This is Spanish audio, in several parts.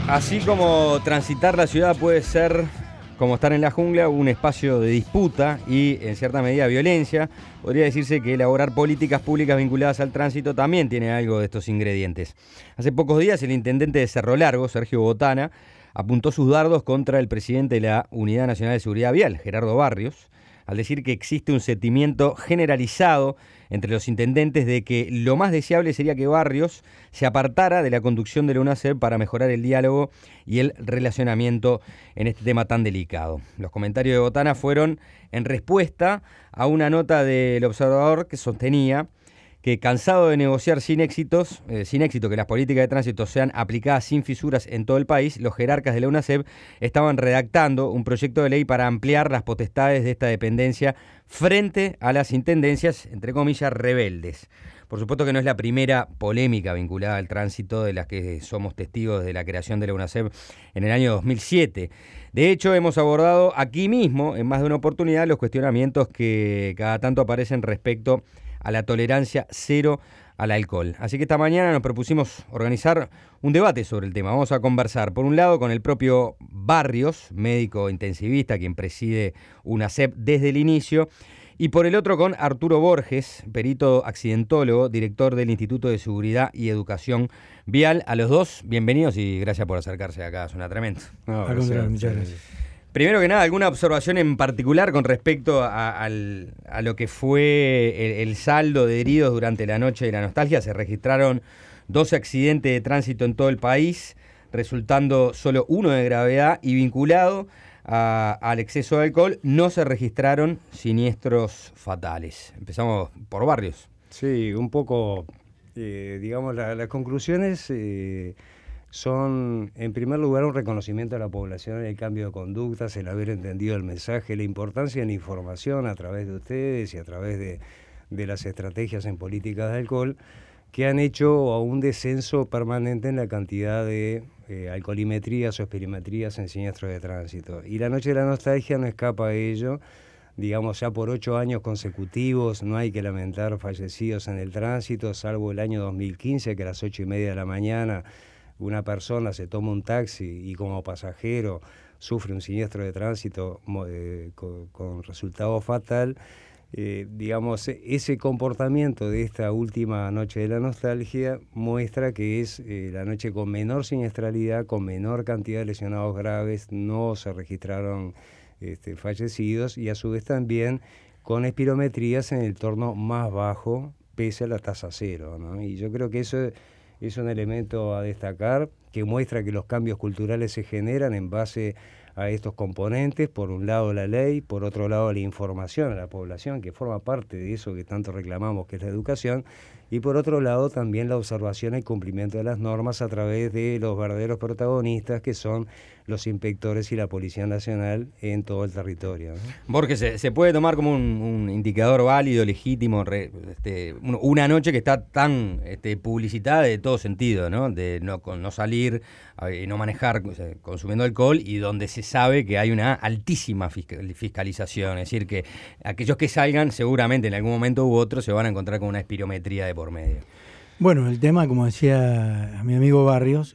Así como transitar la ciudad puede ser, como estar en la jungla, un espacio de disputa y, en cierta medida, violencia, podría decirse que elaborar políticas públicas vinculadas al tránsito también tiene algo de estos ingredientes. Hace pocos días, el intendente de Cerro Largo, Sergio Botana, apuntó sus dardos contra el presidente de la Unidad Nacional de Seguridad Vial, Gerardo Barrios, al decir que existe un sentimiento generalizado entre los intendentes de que lo más deseable sería que Barrios se apartara de la conducción de la UNACEP para mejorar el diálogo y el relacionamiento en este tema tan delicado. Los comentarios de Botana fueron en respuesta a una nota del Observador que sostenía que, cansado de negociar sin éxito que las políticas de tránsito sean aplicadas sin fisuras en todo el país, los jerarcas de la UNACEP estaban redactando un proyecto de ley para ampliar las potestades de esta dependencia frente a las intendencias, entre comillas, rebeldes. Por supuesto que no es la primera polémica vinculada al tránsito de las que somos testigos desde la creación de la UNACEP en el año 2007. De hecho, hemos abordado aquí mismo, en más de una oportunidad, los cuestionamientos que cada tanto aparecen respecto a la tolerancia cero al alcohol. Así que esta mañana nos propusimos organizar un debate sobre el tema. Vamos a conversar, por un lado, con el propio Barrios, médico intensivista, quien preside UNACEP desde el inicio, y por el otro con Arturo Borges, perito accidentólogo, director del Instituto de Seguridad y Educación Vial. A los dos, bienvenidos y gracias por acercarse acá, suena tremendo. No, muchas gracias. Primero que nada, ¿alguna observación en particular con respecto a lo que fue el saldo de heridos durante la noche de la nostalgia? Se registraron 12 accidentes de tránsito en todo el país, resultando solo uno de gravedad, y vinculado al exceso de alcohol no se registraron siniestros fatales. Empezamos por Barrios. Sí, un poco, digamos, las conclusiones son, en primer lugar, un reconocimiento a la población en el cambio de conductas, el haber entendido el mensaje, la importancia de la información a través de ustedes y a través de las estrategias en políticas de alcohol, que han hecho a un descenso permanente en la cantidad de alcoholimetrías o esperimetrías en siniestros de tránsito. Y la noche de la nostalgia no escapa a ello. Digamos, ya por 8 años consecutivos no hay que lamentar fallecidos en el tránsito, salvo el año 2015, que a las 8:30 de la mañana una persona se toma un taxi y como pasajero sufre un siniestro de tránsito con resultado fatal. Digamos, ese comportamiento de esta última noche de la nostalgia muestra que es la noche con menor siniestralidad, con menor cantidad de lesionados graves, no se registraron fallecidos, y a su vez también con espirometrías en el torno más bajo, pese a la tasa cero, ¿no? Y yo creo que eso es un elemento a destacar, que muestra que los cambios culturales se generan en base a estos componentes. Por un lado la ley, por otro lado la información a la población, que forma parte de eso que tanto reclamamos, que es la educación, y por otro lado también la observación y cumplimiento de las normas a través de los verdaderos protagonistas, que son los inspectores y la Policía Nacional en todo el territorio, ¿no? Borges, ¿se puede tomar como un indicador válido, legítimo, una noche que está tan publicitada de todo sentido, ¿no? De no salir y no manejar consumiendo alcohol, y donde se sabe que hay una altísima fiscalización? Es decir, que aquellos que salgan seguramente en algún momento u otro se van a encontrar con una espirometría de por medio. Bueno, el tema, como decía mi amigo Barrios,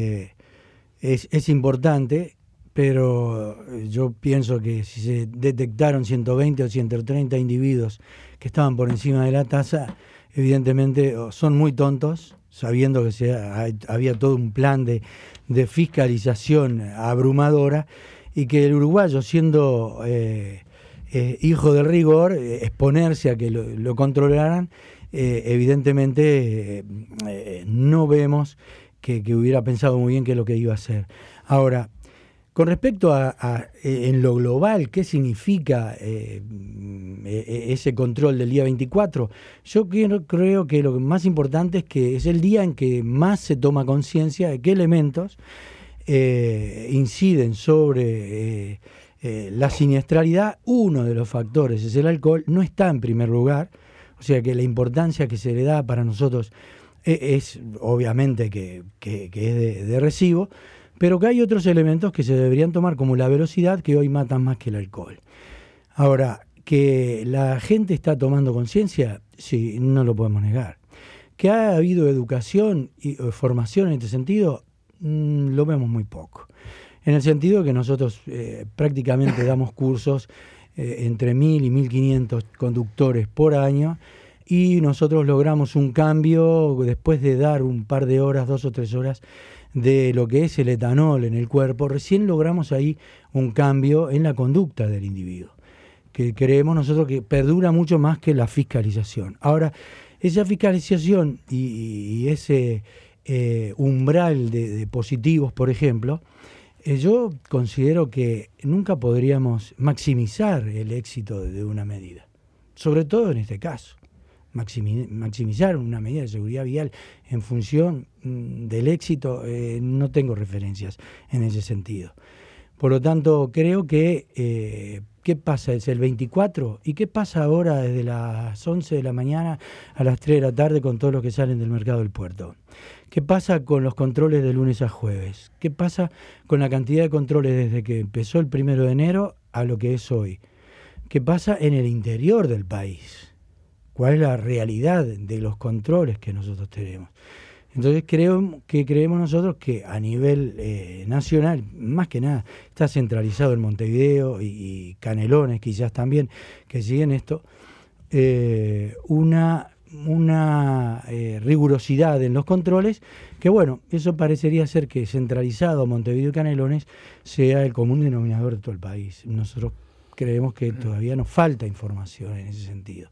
es importante, pero yo pienso que si se detectaron 120 o 130 individuos que estaban por encima de la tasa, evidentemente son muy tontos, sabiendo que había todo un plan de fiscalización abrumadora, y que el uruguayo, siendo hijo del rigor, exponerse a que lo controlaran, evidentemente no vemos que hubiera pensado muy bien qué es lo que iba a hacer. Ahora, con respecto a en lo global, ¿qué significa ese control del día 24? Yo creo que lo más importante es que es el día en que más se toma conciencia de qué elementos inciden sobre la siniestralidad. Uno de los factores es el alcohol, no está en primer lugar, o sea que la importancia que se le da para nosotros es obviamente que es de recibo, pero que hay otros elementos que se deberían tomar, como la velocidad, que hoy matan más que el alcohol. Ahora, que la gente está tomando conciencia, sí, no lo podemos negar. Que ha habido educación y formación en este sentido, lo vemos muy poco. En el sentido que nosotros prácticamente damos cursos entre 1.000 y 1.500 conductores por año, y nosotros logramos un cambio después de dar un par de horas, 2 o 3 horas, de lo que es el etanol en el cuerpo. Recién logramos ahí un cambio en la conducta del individuo, que creemos nosotros que perdura mucho más que la fiscalización. Ahora, esa fiscalización y ese umbral de positivos, por ejemplo, yo considero que nunca podríamos maximizar el éxito de una medida, sobre todo en este caso. Maximizar una medida de seguridad vial en función del éxito, no tengo referencias en ese sentido. Por lo tanto, creo que ¿qué pasa? Es el 24. ¿Y qué pasa ahora desde las 11 de la mañana a las 3 de la tarde con todos los que salen del mercado del puerto? ¿Qué pasa con los controles de lunes a jueves? ¿Qué pasa con la cantidad de controles desde que empezó el 1 de enero a lo que es hoy? ¿Qué pasa en el interior del país? ¿Cuál es la realidad de los controles que nosotros tenemos? Entonces creemos nosotros que a nivel nacional, más que nada, está centralizado en Montevideo y Canelones quizás también, que siguen esto, una rigurosidad en los controles, que bueno, eso parecería ser que centralizado Montevideo y Canelones sea el común denominador de todo el país. Nosotros creemos que todavía nos falta información en ese sentido,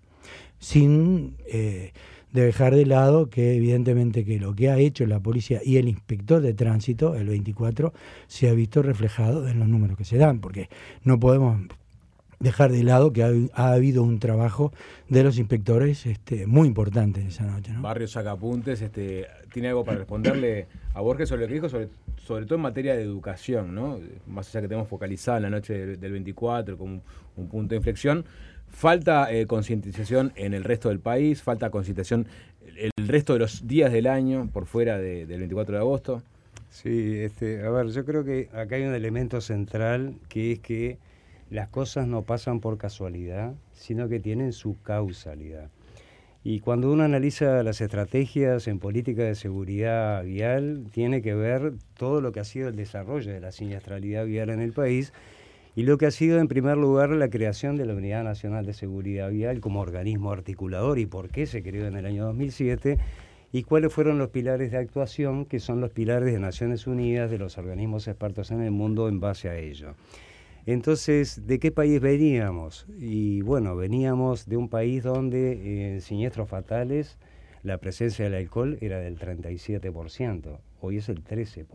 sin dejar de lado que evidentemente que lo que ha hecho la policía y el inspector de tránsito, el 24, se ha visto reflejado en los números que se dan, porque no podemos dejar de lado que ha habido un trabajo de los inspectores muy importante en esa noche, ¿no? Barrios saca apuntes, ¿tiene algo para responderle a Borges sobre lo que dijo, sobre todo en materia de educación, ¿no? Más allá que tenemos focalizada la noche del 24 como un punto de inflexión, falta concientización en el resto del país, falta concientización el resto de los días del año por fuera del 24 de agosto. Sí, a ver, yo creo que acá hay un elemento central, que es que las cosas no pasan por casualidad, sino que tienen su causalidad. Y cuando uno analiza las estrategias en política de seguridad vial, tiene que ver todo lo que ha sido el desarrollo de la siniestralidad vial en el país y lo que ha sido, en primer lugar, la creación de la Unidad Nacional de Seguridad Vial como organismo articulador y por qué se creó en el año 2007 y cuáles fueron los pilares de actuación, que son los pilares de Naciones Unidas, de los organismos expertos en el mundo en base a ello. Entonces, ¿de qué país veníamos? Y bueno, veníamos de un país donde en siniestros fatales la presencia del alcohol era del 37%, hoy es el 13%.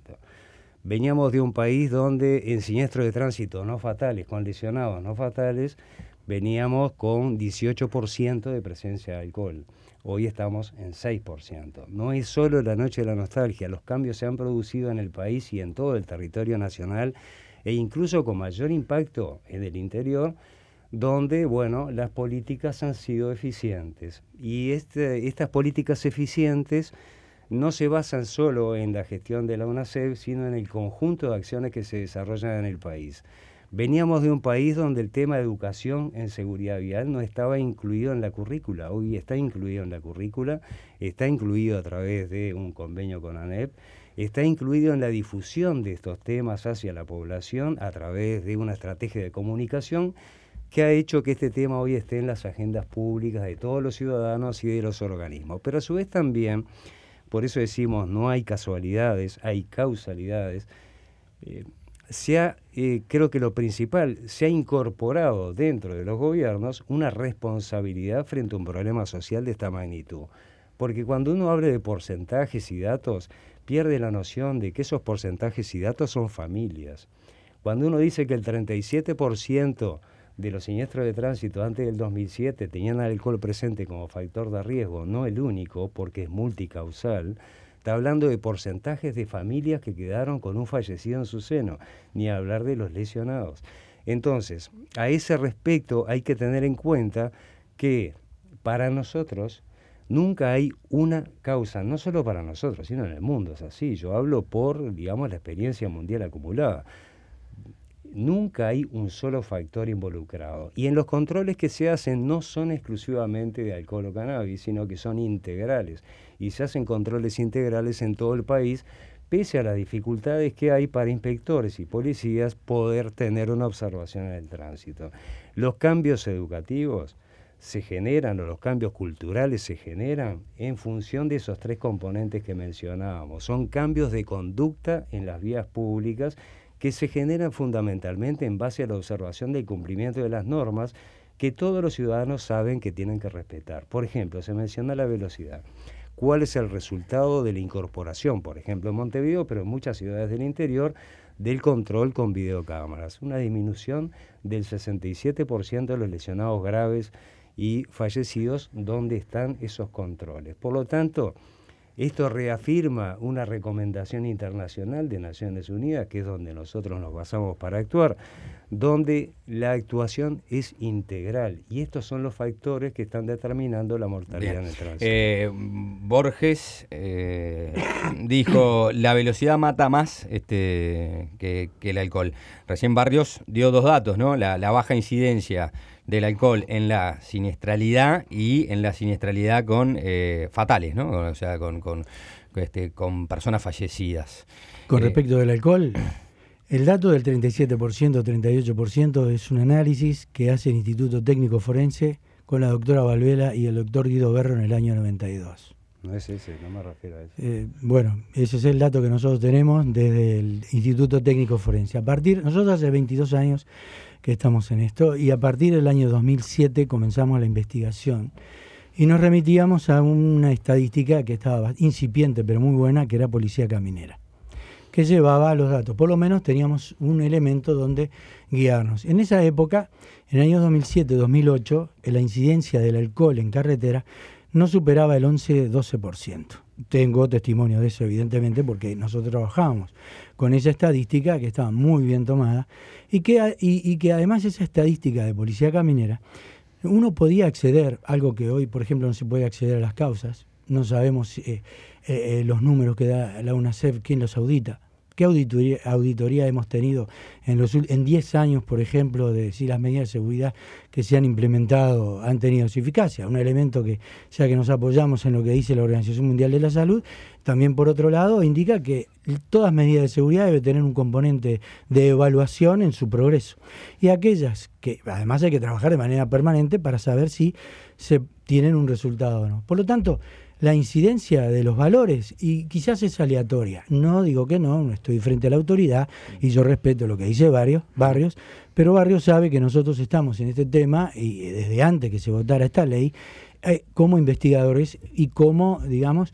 Veníamos de un país donde en siniestros de tránsito no fatales, con lesionados no fatales, veníamos con 18% de presencia de alcohol. Hoy estamos en 6%. No es solo la noche de la nostalgia, los cambios se han producido en el país y en todo el territorio nacional, e incluso con mayor impacto en el interior, donde, bueno, las políticas han sido eficientes. Y estas políticas eficientes no se basan solo en la gestión de la UNACEF, sino en el conjunto de acciones que se desarrollan en el país. Veníamos de un país donde el tema de educación en seguridad vial no estaba incluido en la currícula. Hoy está incluido en la currícula, está incluido a través de un convenio con ANEP, está incluido en la difusión de estos temas hacia la población a través de una estrategia de comunicación que ha hecho que este tema hoy esté en las agendas públicas de todos los ciudadanos y de los organismos. Pero a su vez también, por eso decimos, no hay casualidades, hay causalidades. Creo que lo principal, se ha incorporado dentro de los gobiernos una responsabilidad frente a un problema social de esta magnitud. Porque cuando uno habla de porcentajes y datos, pierde la noción de que esos porcentajes y datos son familias. Cuando uno dice que el 37% de los siniestros de tránsito antes del 2007 tenían alcohol presente como factor de riesgo, no el único, porque es multicausal, está hablando de porcentajes de familias que quedaron con un fallecido en su seno, ni hablar de los lesionados. Entonces, a ese respecto hay que tener en cuenta que para nosotros nunca hay una causa, no solo para nosotros, sino en el mundo, es así. Yo hablo por, digamos, la experiencia mundial acumulada. Nunca hay un solo factor involucrado. Y en los controles que se hacen no son exclusivamente de alcohol o cannabis, sino que son integrales. Y se hacen controles integrales en todo el país, pese a las dificultades que hay para inspectores y policías poder tener una observación en el tránsito. Los cambios educativos se generan, o los cambios culturales se generan en función de esos tres componentes que mencionábamos. Son cambios de conducta en las vías públicas que se generan fundamentalmente en base a la observación del cumplimiento de las normas que todos los ciudadanos saben que tienen que respetar. Por ejemplo, se menciona la velocidad. ¿Cuál es el resultado de la incorporación, por ejemplo, en Montevideo, pero en muchas ciudades del interior, del control con videocámaras? Una disminución del 67% de los lesionados graves y fallecidos donde están esos controles. Por lo tanto, esto reafirma una recomendación internacional de Naciones Unidas, que es donde nosotros nos basamos para actuar, donde la actuación es integral. Y estos son los factores que están determinando la mortalidad en el tránsito. Borges dijo, la velocidad mata más que el alcohol. Recién Barrios dio dos datos, ¿no? La baja incidencia del alcohol en la siniestralidad y en la siniestralidad con fatales, ¿no? O sea, con personas fallecidas. Con respecto del alcohol, el dato del 37%, 38% es un análisis que hace el Instituto Técnico Forense con la doctora Valvela y el doctor Guido Berro en el año 92. No es ese, no me refiero a eso. Bueno, ese es el dato que nosotros tenemos desde el Instituto Técnico Forense. Nosotros hace 22 años que estamos en esto, y a partir del año 2007 comenzamos la investigación y nos remitíamos a una estadística que estaba incipiente pero muy buena, que era Policía Caminera, que llevaba los datos. Por lo menos teníamos un elemento donde guiarnos. En esa época, en el año 2007-2008, la incidencia del alcohol en carretera no superaba el 11-12%. Tengo testimonio de eso, evidentemente, porque nosotros trabajamos con esa estadística que estaba muy bien tomada y que además esa estadística de Policía Caminera, uno podía acceder, algo que hoy, por ejemplo, no se puede acceder a las causas, no sabemos los números que da la UNACEF, quién los audita. ¿Qué auditoría hemos tenido en 10 años, por ejemplo, de si las medidas de seguridad que se han implementado han tenido su eficacia? Un elemento que, ya que nos apoyamos en lo que dice la Organización Mundial de la Salud, también por otro lado indica que todas medidas de seguridad deben tener un componente de evaluación en su progreso. Y aquellas que además hay que trabajar de manera permanente para saber si se tienen un resultado o no. Por lo tanto, la incidencia de los valores, y quizás es aleatoria, no digo que no estoy frente a la autoridad y yo respeto lo que dice Barrios, pero Barrios sabe que nosotros estamos en este tema, y desde antes que se votara esta ley, como investigadores y como, digamos,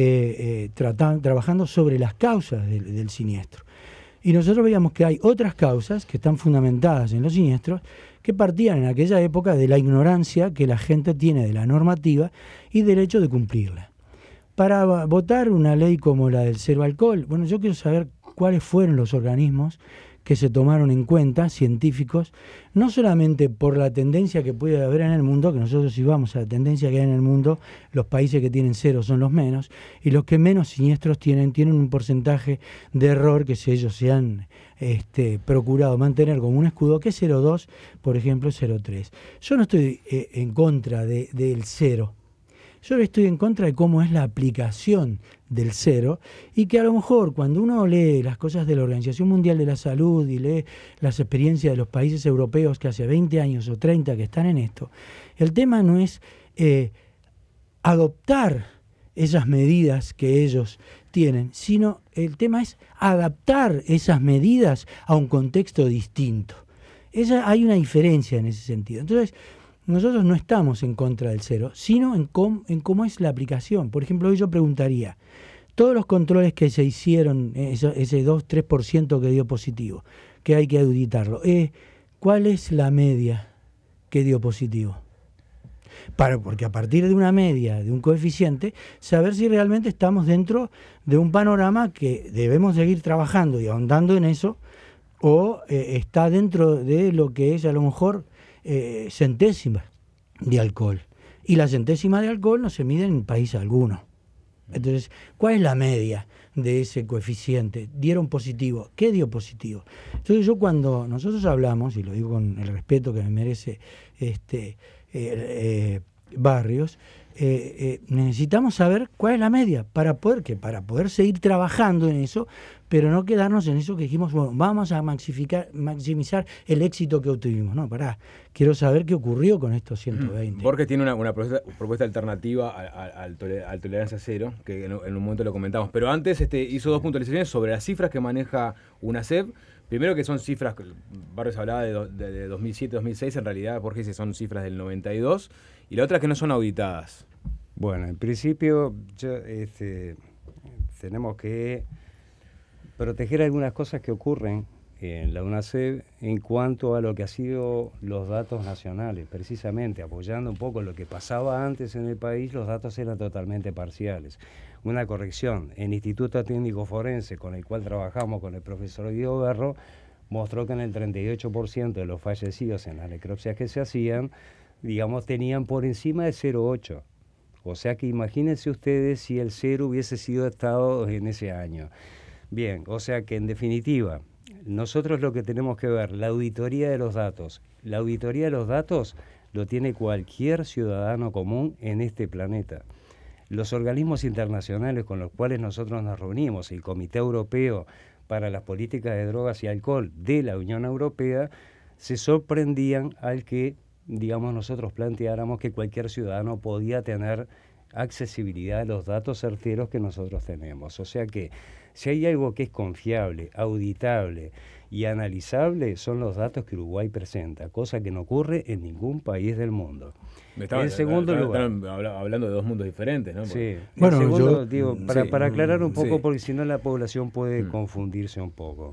trabajando sobre las causas del siniestro. Y nosotros veíamos que hay otras causas que están fundamentadas en los siniestros, que partían en aquella época de la ignorancia que la gente tiene de la normativa y del hecho de cumplirla. Para votar una ley como la del cero alcohol, bueno, yo quiero saber cuáles fueron los organismos que se tomaron en cuenta, científicos, no solamente por la tendencia que puede haber en el mundo, que nosotros si vamos a la tendencia que hay en el mundo, los países que tienen cero son los menos, y los que menos siniestros tienen un porcentaje de error que ellos se han procurado mantener como un escudo, que es 0,2, por ejemplo, 0,3. Yo no estoy en contra del cero. Yo estoy en contra de cómo es la aplicación del cero, y que a lo mejor cuando uno lee las cosas de la Organización Mundial de la Salud y lee las experiencias de los países europeos que hace 20 años o 30 que están en esto, el tema no es adoptar esas medidas que ellos tienen, sino el tema es adaptar esas medidas a un contexto distinto. Hay una diferencia en ese sentido. Entonces, nosotros no estamos en contra del cero, sino en cómo es la aplicación. Por ejemplo, hoy yo preguntaría, todos los controles que se hicieron, ese 2-3% que dio positivo, que hay que auditarlo, ¿cuál es la media que dio positivo? Porque a partir de una media, de un coeficiente, saber si realmente estamos dentro de un panorama que debemos seguir trabajando y ahondando en eso, o está dentro de lo que es a lo mejor centésima de alcohol. Y la centésima de alcohol no se mide en país alguno. Entonces, ¿cuál es la media de ese coeficiente? ¿Dieron positivo? ¿Qué dio positivo? Entonces cuando nosotros hablamos, y lo digo con el respeto que me merece Barrios, necesitamos saber cuál es la media para poder seguir trabajando en eso, pero no quedarnos en eso que dijimos, bueno, vamos a maximizar el éxito que obtuvimos. No, quiero saber qué ocurrió con estos 120. Borges tiene una propuesta alternativa al tolerancia cero, que en un momento lo comentamos, pero antes hizo 2 puntualizaciones sobre las cifras que maneja UNACEF. Primero, que son cifras, Barrios hablaba de 2007-2006, en realidad Borges dice son cifras del 92, y la otra es que no son auditadas. Bueno, en principio tenemos que proteger algunas cosas que ocurren en la UNACEF en cuanto a lo que han sido los datos nacionales, precisamente apoyando un poco lo que pasaba antes en el país. Los datos eran totalmente parciales. Una corrección, el Instituto Técnico Forense, con el cual trabajamos con el profesor Guido Berro, mostró que en el 38% de los fallecidos en las necropsias que se hacían, digamos, tenían por encima de 0,8. O sea que imagínense ustedes si el 0 hubiese sido estado en ese año. Bien, o sea que en definitiva, nosotros lo que tenemos que ver, la auditoría de los datos. La auditoría de los datos lo tiene cualquier ciudadano común en este planeta. Los organismos internacionales con los cuales nosotros nos reunimos, el Comité Europeo para las Políticas de Drogas y Alcohol de la Unión Europea, se sorprendían al que, digamos, nosotros planteáramos que cualquier ciudadano podía tener accesibilidad a los datos certeros que nosotros tenemos. O sea que si hay algo que es confiable, auditable y analizable, son los datos que Uruguay presenta, cosa que no ocurre en ningún país del mundo. En segundo lugar, hablando de 2 mundos diferentes, ¿no? Sí. Bueno, en segundo, yo digo, para aclarar un poco, porque si no la población puede confundirse un poco.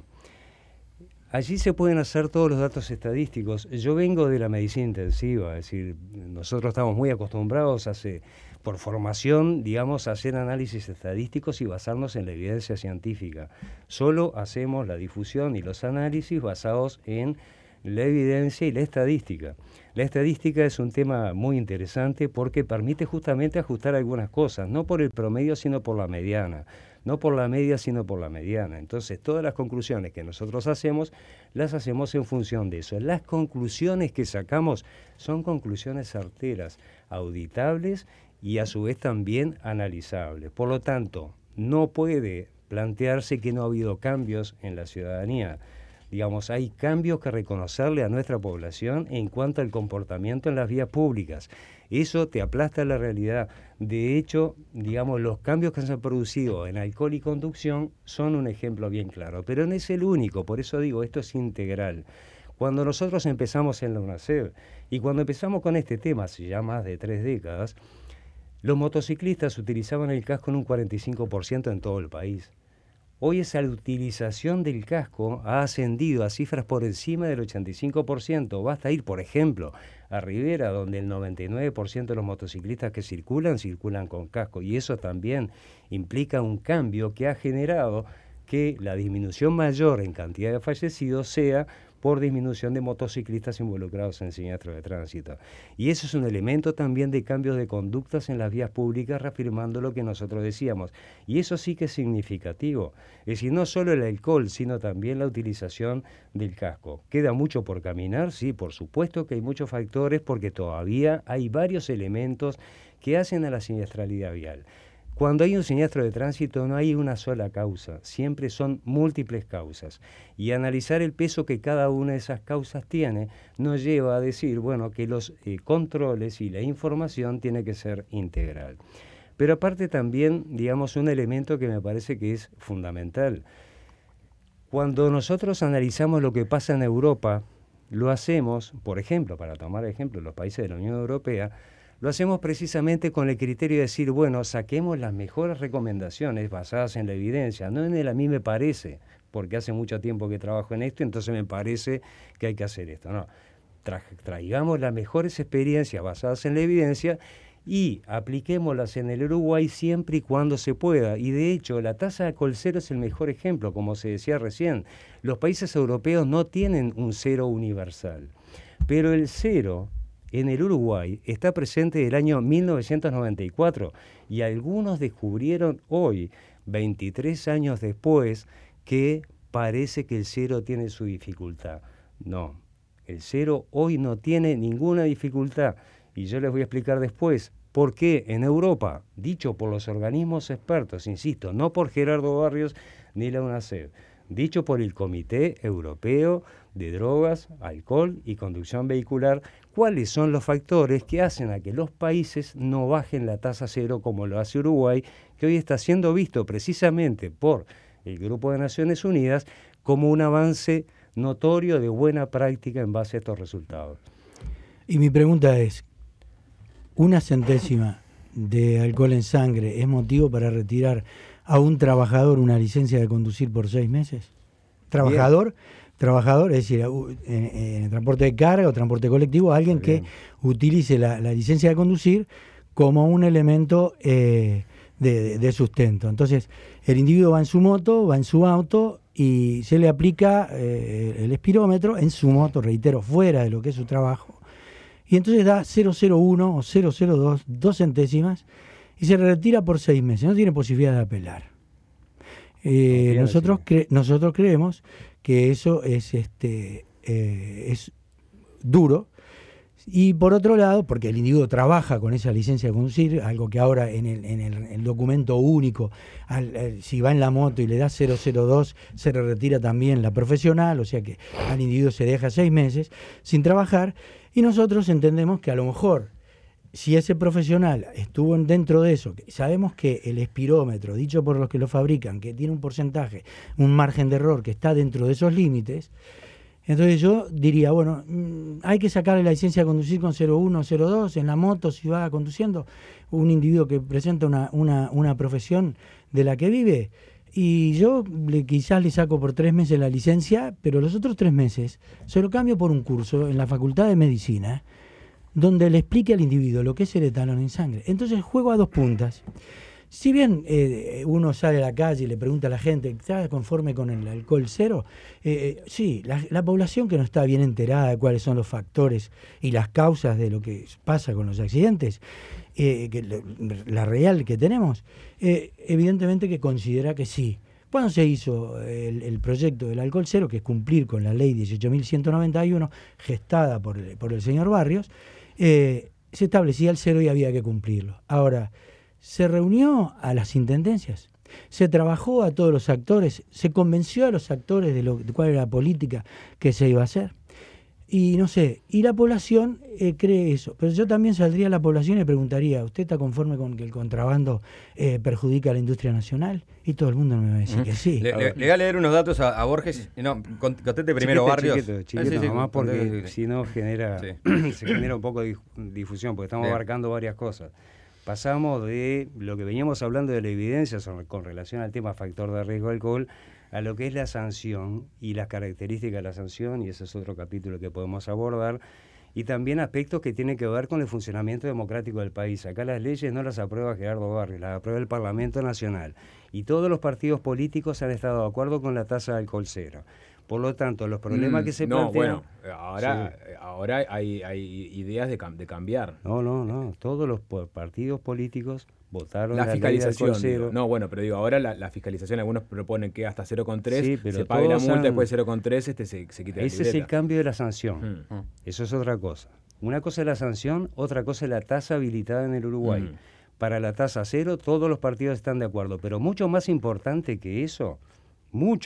Allí se pueden hacer todos los datos estadísticos. Yo vengo de la medicina intensiva, es decir, nosotros estamos muy acostumbrados por formación, digamos, a hacer análisis estadísticos y basarnos en la evidencia científica. Solo hacemos la difusión y los análisis basados en la evidencia y la estadística. La estadística es un tema muy interesante porque permite justamente ajustar algunas cosas, no por el promedio, sino por la mediana. No por la media, sino por la mediana. Entonces, todas las conclusiones que nosotros hacemos, las hacemos en función de eso. Las conclusiones que sacamos son conclusiones certeras, auditables y a su vez también analizables. Por lo tanto, no puede plantearse que no ha habido cambios en la ciudadanía. Digamos, hay cambios que reconocerle a nuestra población en cuanto al comportamiento en las vías públicas. Eso te aplasta la realidad. De hecho, digamos, los cambios que se han producido en alcohol y conducción son un ejemplo bien claro, pero no es el único, por eso digo, esto es integral. Cuando nosotros empezamos en la UNACEF y cuando empezamos con este tema, hace ya más de 3 décadas, los motociclistas utilizaban el casco en un 45% en todo el país. Hoy esa utilización del casco ha ascendido a cifras por encima del 85%. Basta ir, por ejemplo, a Rivera, donde el 99% de los motociclistas que circulan con casco. Y eso también implica un cambio que ha generado que la disminución mayor en cantidad de fallecidos sea por disminución de motociclistas involucrados en siniestros de tránsito. Y eso es un elemento también de cambios de conductas en las vías públicas, reafirmando lo que nosotros decíamos. Y eso sí que es significativo. Es decir, no solo el alcohol, sino también la utilización del casco. ¿Queda mucho por caminar? Sí, por supuesto que hay muchos factores, porque todavía hay varios elementos que hacen a la siniestralidad vial. Cuando hay un siniestro de tránsito no hay una sola causa, siempre son múltiples causas. Y analizar el peso que cada una de esas causas tiene nos lleva a decir, bueno, que los controles y la información tiene que ser integral. Pero aparte también, digamos, un elemento que me parece que es fundamental. Cuando nosotros analizamos lo que pasa en Europa, lo hacemos, por ejemplo, para tomar ejemplo, los países de la Unión Europea, lo hacemos precisamente con el criterio de decir, bueno, saquemos las mejores recomendaciones basadas en la evidencia, no en el a mí me parece, porque hace mucho tiempo que trabajo en esto, entonces me parece que hay que hacer esto. No, traigamos las mejores experiencias basadas en la evidencia y apliquémoslas en el Uruguay siempre y cuando se pueda. Y de hecho, la tasa de alcohol cero es el mejor ejemplo, como se decía recién. Los países europeos no tienen un cero universal, pero el cero en el Uruguay está presente desde el año 1994 y algunos descubrieron hoy, 23 años después, que parece que el cero tiene su dificultad. No, el cero hoy no tiene ninguna dificultad. Y yo les voy a explicar después por qué en Europa, dicho por los organismos expertos, insisto, no por Gerardo Barrios ni la UNACEF, dicho por el Comité Europeo de Drogas, Alcohol y Conducción Vehicular, cuáles son los factores que hacen a que los países no bajen la tasa cero como lo hace Uruguay, que hoy está siendo visto precisamente por el Grupo de Naciones Unidas como un avance notorio de buena práctica en base a estos resultados. Y mi pregunta es, ¿una centésima de alcohol en sangre es motivo para retirar a un trabajador una licencia de conducir por 6 meses? Trabajador, es decir, en transporte de carga o transporte colectivo, alguien que utilice la licencia de conducir como un elemento de sustento. Entonces, el individuo va en su moto, va en su auto y se le aplica el espirómetro en su moto, reitero, fuera de lo que es su trabajo. Y entonces da 0,01 o 0,02, 2 centésimas, y se retira por 6 meses. No tiene posibilidad de apelar. Nosotros creemos que eso es duro. Y por otro lado, porque el individuo trabaja con esa licencia de conducir, algo que ahora en el documento único, si va en la moto y le da 002, se le retira también la profesional, o sea que al individuo se deja 6 meses sin trabajar, y nosotros entendemos que a lo mejor, si ese profesional estuvo dentro de eso, sabemos que el espirómetro, dicho por los que lo fabrican, que tiene un porcentaje, un margen de error que está dentro de esos límites, entonces yo diría, bueno, hay que sacarle la licencia de conducir con 0,1, 0,2 en la moto si va conduciendo un individuo que presenta una profesión de la que vive. Y yo quizás le saco por 3 meses la licencia, pero los otros 3 meses se lo cambio por un curso en la Facultad de Medicina, donde le explique al individuo lo que es el etanol en sangre. Entonces juego a 2 puntas. Si bien uno sale a la calle y le pregunta a la gente, ¿está conforme con el alcohol cero? Sí, la población que no está bien enterada de cuáles son los factores y las causas de lo que pasa con los accidentes, la real que tenemos, evidentemente que considera que sí. Cuando se hizo el proyecto del alcohol cero, que es cumplir con la ley 18.191, gestada por el señor Barrios, se establecía el cero y había que cumplirlo. Ahora, se reunió a las intendencias, se trabajó a todos los actores, se convenció a los actores de cuál era la política que se iba a hacer. Y no sé, y la población cree eso. Pero yo también saldría a la población y le preguntaría, ¿usted está conforme con que el contrabando perjudica a la industria nacional? Y todo el mundo me va a decir que sí. Le voy a leer unos datos a Borges. No, conteste primero, Barrios. Chiquito, nomás porque si no se genera un poco de difusión, porque estamos abarcando varias cosas. Pasamos de lo que veníamos hablando de la evidencia con relación al tema factor de riesgo de alcohol a lo que es la sanción y las características de la sanción, y ese es otro capítulo que podemos abordar, y también aspectos que tienen que ver con el funcionamiento democrático del país. Acá las leyes no las aprueba Gerardo Barrios, las aprueba el Parlamento Nacional, y todos los partidos políticos han estado de acuerdo con la tasa de alcohol cero. Por lo tanto, los problemas que se plantean... Bueno, ahora hay ideas de cambiar. No. Todos los partidos políticos votaron la fiscalización. Ley de alcohol cero. Pero digo, ahora la fiscalización, algunos proponen que hasta 0,3 sí, se pague la multa, después de 0,3 se quita la Ese es el cambio de la sanción. Eso es otra cosa. Una cosa es la sanción, otra cosa es la tasa habilitada en el Uruguay. Para la tasa cero, todos los partidos están de acuerdo, pero mucho más importante que eso, no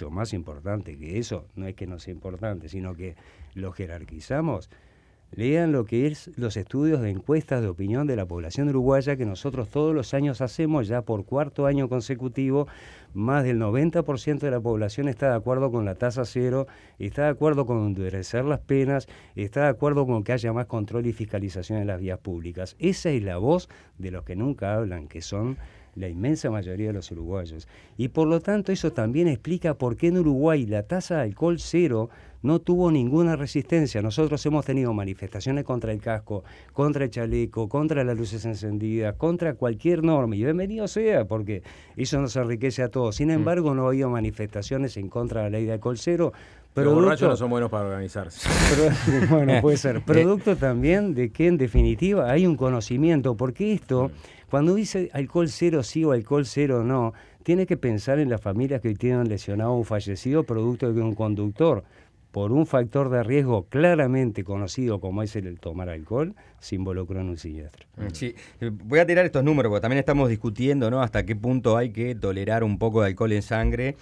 es que no sea importante, sino que lo jerarquizamos. Lean lo que es los estudios de encuestas de opinión de la población uruguaya que nosotros todos los años hacemos, ya por 4º año consecutivo. Más del 90% de la población está de acuerdo con la tasa cero, está de acuerdo con endurecer las penas, está de acuerdo con que haya más control y fiscalización en las vías públicas. Esa es la voz de los que nunca hablan, que son la inmensa mayoría de los uruguayos. Y por lo tanto eso también explica por qué en Uruguay la tasa de alcohol cero no tuvo ninguna resistencia. Nosotros hemos tenido manifestaciones contra el casco, contra el chaleco, contra las luces encendidas, contra cualquier norma, y bienvenido sea, porque eso nos enriquece a todos. Sin embargo, no ha habido manifestaciones en contra de la ley de alcohol cero. Los borrachos no son buenos para organizarse. Bueno, puede ser. Producto también de que, en definitiva, hay un conocimiento, porque esto, cuando dice alcohol cero sí o alcohol cero no, tiene que pensar en las familias que tienen lesionado o un fallecido producto de un conductor. por un factor de riesgo claramente conocido como es el tomar alcohol, se involucró en un siniestro. Sí, voy a tirar estos números porque también estamos discutiendo, ¿no?, hasta qué punto hay que tolerar un poco de alcohol en sangre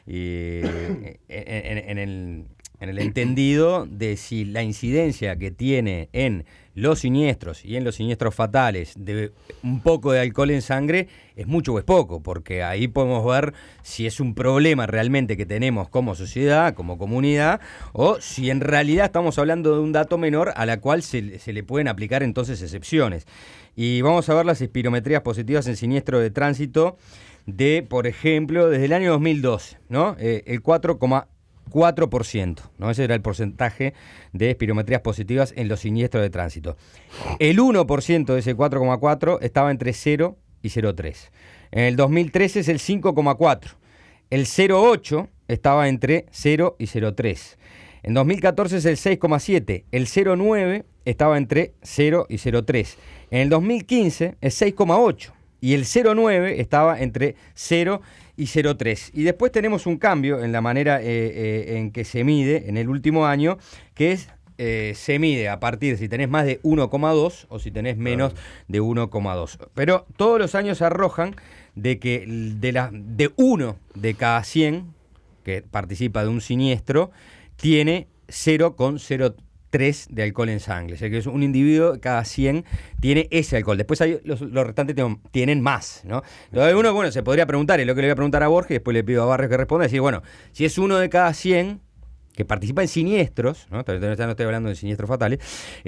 en el entendido de si la incidencia que tiene en los siniestros y en los siniestros fatales de un poco de alcohol en sangre es mucho o es poco, porque ahí podemos ver si es un problema realmente que tenemos como sociedad, como comunidad, o si en realidad estamos hablando de un dato menor a la cual se le pueden aplicar entonces excepciones. Y vamos a ver las espirometrías positivas en siniestro de tránsito de, por ejemplo, desde el año 2012, ¿no? El 4%, ¿no? Ese era el porcentaje de espirometrías positivas en los siniestros de tránsito. El 1% de ese 4,4 estaba entre 0 y 0,3. En el 2013 es el 5,4. El 0,8 estaba entre 0 y 0,3. En 2014 es el 6,7. El 0,9 estaba entre 0 y 0,3. En el 2015 es 6,8. Y el 0,9 estaba entre 0 y 0,3. Y después tenemos un cambio en la manera en que se mide en el último año, que es se mide a partir de si tenés más de 1,2 o si tenés menos de 1,2. Pero todos los años arrojan de que de 1 de cada 100 que participa de un siniestro tiene 0,03 de alcohol en sangre. O sea que es un individuo cada 100 tiene ese alcohol. Después hay los restantes tienen más, ¿no? Entonces uno, bueno, se podría preguntar, y lo que le voy a preguntar a Borges, después le pido a Barrios que responda, decir, bueno, si es 1 de cada 100 que participa en siniestros, ¿no? Ya no estoy hablando de siniestros fatales,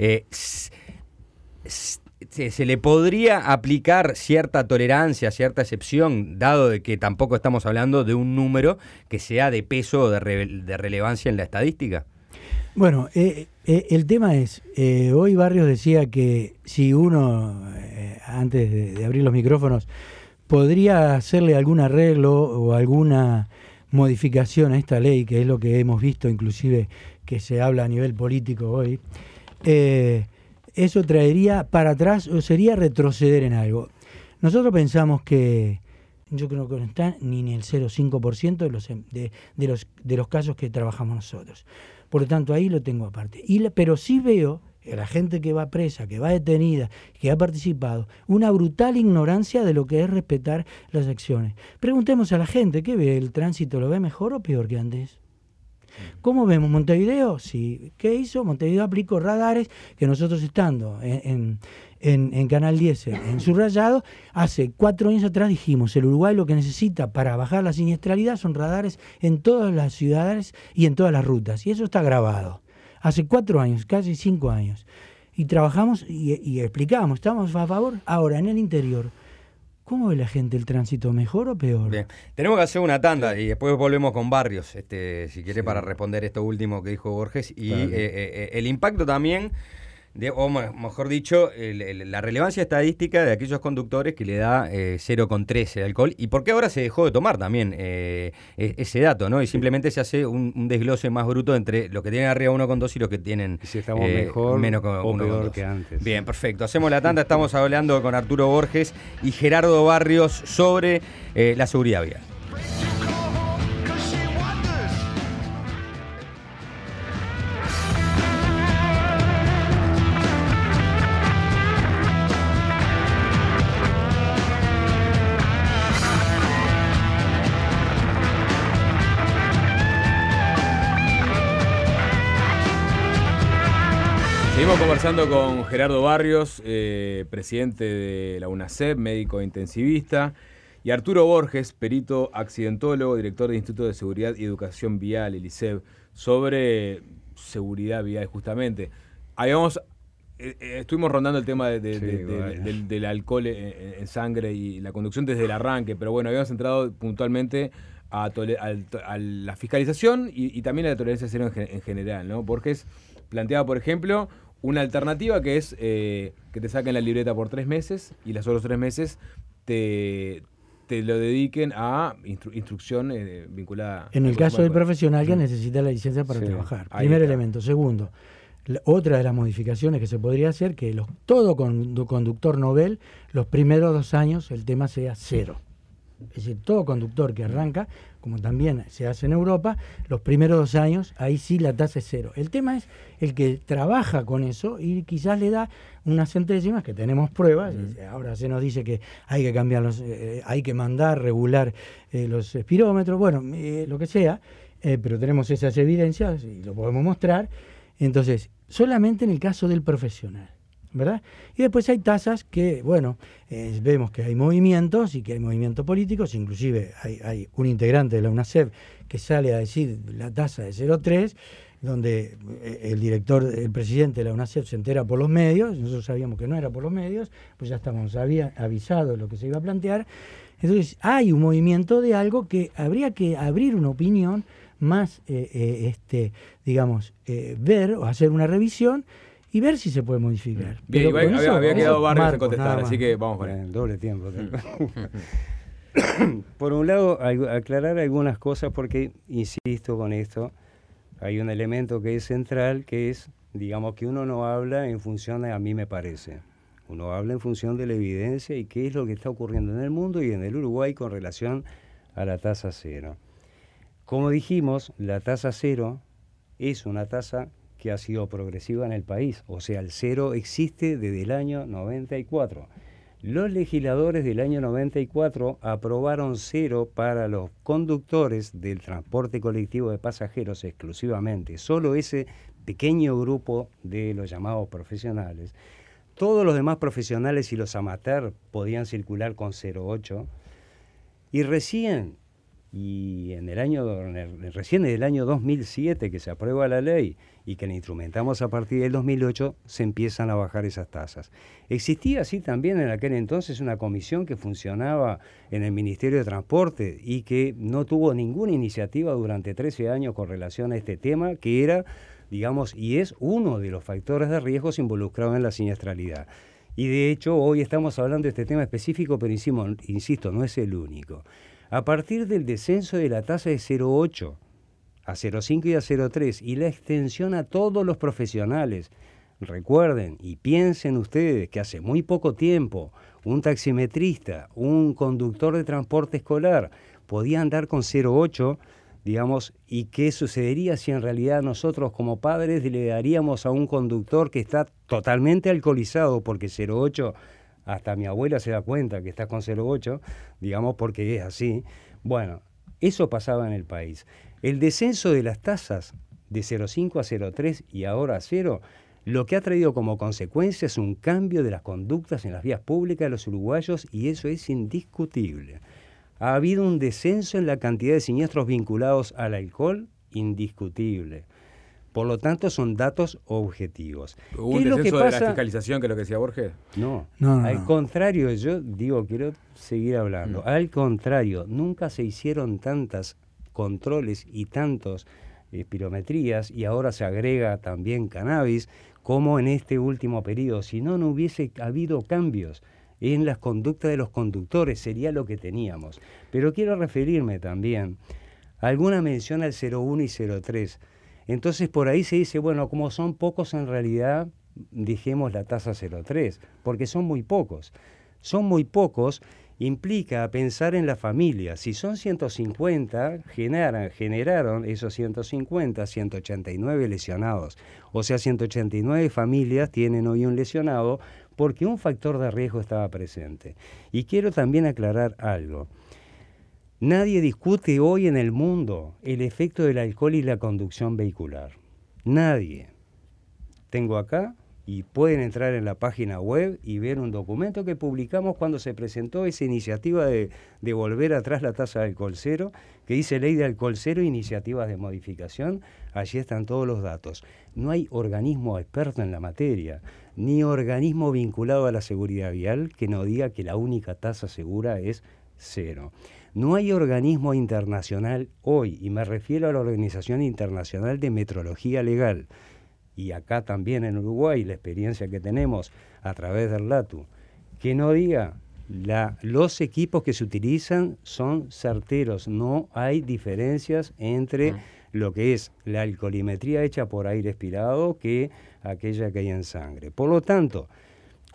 se le podría aplicar cierta tolerancia, cierta excepción, dado de que tampoco estamos hablando de un número que sea de peso o de relevancia en la estadística. Bueno, el tema es, hoy Barrios decía que si uno, antes de abrir los micrófonos, podría hacerle algún arreglo o alguna modificación a esta ley, que es lo que hemos visto inclusive que se habla a nivel político hoy, eso traería para atrás o sería retroceder en algo. Nosotros pensamos que, yo creo que no está ni en el 0,5% de los casos que trabajamos nosotros. Por lo tanto, ahí lo tengo aparte. Pero sí veo a la gente que va presa, que va detenida, que ha participado, una brutal ignorancia de lo que es respetar las acciones. Preguntemos a la gente, ¿qué ve? ¿El tránsito lo ve mejor o peor que antes? ¿Cómo vemos Montevideo? Sí. ¿Qué hizo? Montevideo aplicó radares que nosotros estando en Canal 10, en Subrayado, hace 4 años atrás dijimos, el Uruguay lo que necesita para bajar la siniestralidad son radares en todas las ciudades y en todas las rutas. Y eso está grabado. Hace 4 años, casi 5 años. Y trabajamos y explicamos, estamos a favor. Ahora, en el interior, ¿cómo ve la gente el tránsito? ¿Mejor o peor? Bien. Tenemos que hacer una tanda y después volvemos con Barrios, si quiere, para responder esto último que dijo Borges. Y el impacto también, o mejor dicho, la relevancia estadística de aquellos conductores que le da 0,13 de alcohol. ¿Y por qué ahora se dejó de tomar también ese dato, ¿no? Y simplemente se hace un desglose más bruto entre los que tienen arriba 1,2 y los que tienen si estamos mejor menos o peor 2. Que antes. Bien, perfecto. Hacemos la tanda. Estamos hablando con Arturo Borges y Gerardo Barrios sobre la seguridad vial. Seguimos conversando con Gerardo Barrios, presidente de la UNACEP, médico intensivista, y Arturo Borges, perito accidentólogo, director del Instituto de Seguridad y Educación Vial, el ISEB, sobre seguridad vial justamente. Estuvimos rondando el tema del alcohol en sangre y la conducción desde el arranque, pero bueno, habíamos entrado puntualmente a la fiscalización y también a la tolerancia cero en general, ¿no? Borges planteaba, por ejemplo, una alternativa que es que te saquen la libreta por 3 meses y los otros 3 meses te lo dediquen a instrucción vinculada. En el caso del profesional que necesita la licencia para trabajar. Primer elemento. Segundo, otra de las modificaciones que se podría hacer, que todo conductor novel, los primeros 2 años el tema sea 0. Es decir, todo conductor que arranca, como también se hace en Europa, los primeros 2 años, ahí sí la tasa es 0. El tema es el que trabaja con eso y quizás le da unas centésimas, que tenemos pruebas. Ahora se nos dice que hay que cambiar hay que mandar, regular los espirómetros, bueno, lo que sea, pero tenemos esas evidencias y lo podemos mostrar. Entonces, solamente en el caso del profesional, ¿verdad? Y después hay tasas que, bueno, vemos que hay movimientos y que hay movimientos políticos, inclusive hay un integrante de la UNACEF que sale a decir la tasa de 0,3, donde el presidente de la UNACEF se entera por los medios. Nosotros sabíamos que no era por los medios, pues ya estábamos avisados de lo que se iba a plantear. Entonces hay un movimiento de algo que habría que abrir una opinión más, ver o hacer una revisión y ver si se puede modificar. Bien, Pero había quedado Barrios en marcos, contestar, así que vamos con él. Doble tiempo. Por un lado, aclarar algunas cosas porque, insisto con esto, hay un elemento que es central, que es, digamos, que uno no habla en función de a mí me parece. Uno habla en función de la evidencia y qué es lo que está ocurriendo en el mundo y en el Uruguay con relación a la tasa 0. Como dijimos, la tasa 0 es una tasa que ha sido progresiva en el país, o sea, el 0 existe desde el año 94. Los legisladores del año 94 aprobaron 0 para los conductores del transporte colectivo de pasajeros exclusivamente, solo ese pequeño grupo de los llamados profesionales. Todos los demás profesionales y los amateurs podían circular con 0,8 y recién en el año 2007 que se aprueba la ley y que la instrumentamos a partir del 2008, se empiezan a bajar esas tasas. Existía así también en aquel entonces una comisión que funcionaba en el Ministerio de Transporte y que no tuvo ninguna iniciativa durante 13 años con relación a este tema, que era, digamos, y es uno de los factores de riesgos involucrados en la siniestralidad. Y de hecho hoy estamos hablando de este tema específico, pero insisto, no es el único. A partir del descenso de la tasa de 0,8 a 0,5 y a 0,3 y la extensión a todos los profesionales, recuerden y piensen ustedes que hace muy poco tiempo un taximetrista, un conductor de transporte escolar podía andar con 0,8, digamos, y qué sucedería si en realidad nosotros como padres le daríamos a un conductor que está totalmente alcoholizado, porque 0,8... hasta mi abuela se da cuenta que está con 0,8, digamos, porque es así. Bueno, eso pasaba en el país. El descenso de las tasas de 0,5 a 0,3 y ahora a 0, lo que ha traído como consecuencia es un cambio de las conductas en las vías públicas de los uruguayos y eso es indiscutible. Ha habido un descenso en la cantidad de siniestros vinculados al alcohol, indiscutible. Por lo tanto, son datos objetivos. ¿Hubo un descenso de la fiscalización, que es lo que decía Borges? No. Al contrario, yo digo, quiero seguir hablando. Al contrario, nunca se hicieron tantos controles y tantos espirometrías, y ahora se agrega también cannabis, como en este último periodo. Si no, no hubiese habido cambios en las conductas de los conductores, sería lo que teníamos. Pero quiero referirme también a alguna mención al 0,1 y 0,3. Entonces por ahí se dice, bueno, como son pocos en realidad, dejemos la tasa 0,3, porque son muy pocos. Son muy pocos, implica pensar en la familia. Si son 150, generaron esos 150, 189 lesionados. O sea, 189 familias tienen hoy un lesionado porque un factor de riesgo estaba presente. Y quiero también aclarar algo. Nadie discute hoy en el mundo el efecto del alcohol y la conducción vehicular. Nadie. Tengo acá, y pueden entrar en la página web y ver un documento que publicamos cuando se presentó esa iniciativa de volver atrás la tasa de alcohol cero, que dice Ley de Alcohol Cero, iniciativas de modificación. Allí están todos los datos. No hay organismo experto en la materia, ni organismo vinculado a la seguridad vial que no diga que la única tasa segura es 0. No hay organismo internacional hoy, y me refiero a la Organización Internacional de Metrología Legal, y acá también en Uruguay, la experiencia que tenemos a través del LATU, que no diga los equipos que se utilizan son certeros, no hay diferencias entre lo que es la alcoholimetría hecha por aire expirado que aquella que hay en sangre. Por lo tanto,